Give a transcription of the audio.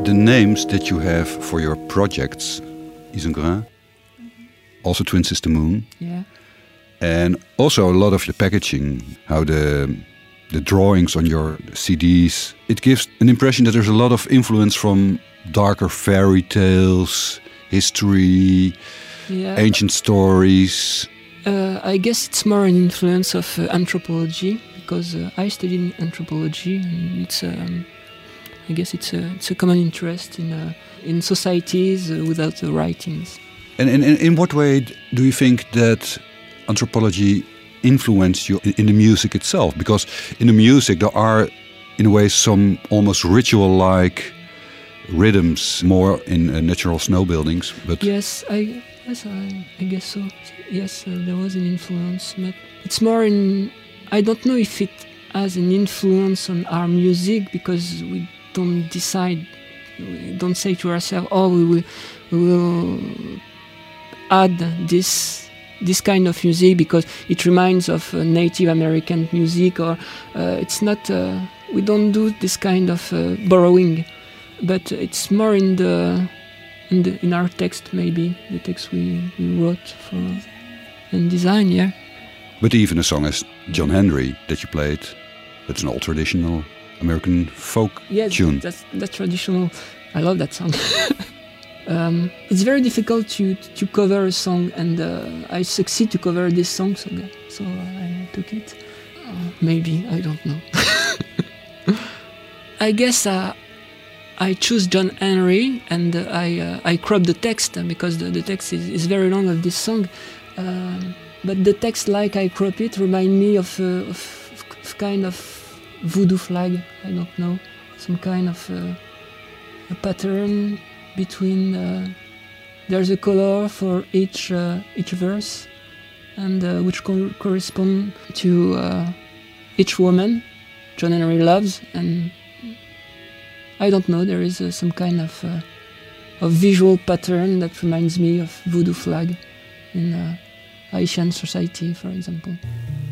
The names that you have for your projects, Isengrin, also Twin Sister Moon, Yeah. and also a lot of the packaging, how the drawings on your CDs, it gives an impression that there's a lot of influence from darker fairy tales, history, ancient stories. I guess it's more an influence of anthropology, because I studied anthropology, and it's I guess it's a common interest in societies without the writings. And in what way do you think that anthropology influenced you in the music itself? Because in the music there are, in a way, some almost ritual-like rhythms, more in natural snow buildings. But I guess so. Yes, there was an influence, but it's more in. I don't know if it has an influence on our music, because we don't decide. We don't say to ourselves, "Oh, we will add this kind of music because it reminds of Native American music," or it's not. We don't do this kind of borrowing, but it's more in our text, maybe the text we wrote for and design. Yeah. But even a song as John Henry that you played, that's an old traditional American folk tune. Yes, that's traditional. I love that song. It's very difficult to cover a song, and I succeed to cover this song, so I took it. Maybe, I don't know. I guess I choose John Henry, and I crop the text because the text is very long of this song. But the text, like I crop it, remind me of kind of voodoo flag. I don't know, some kind of a pattern between. There's a color for each verse, and which correspond to each woman John Henry loves, and I don't know. There is some kind of visual pattern that reminds me of voodoo flag in Haitian society, for example.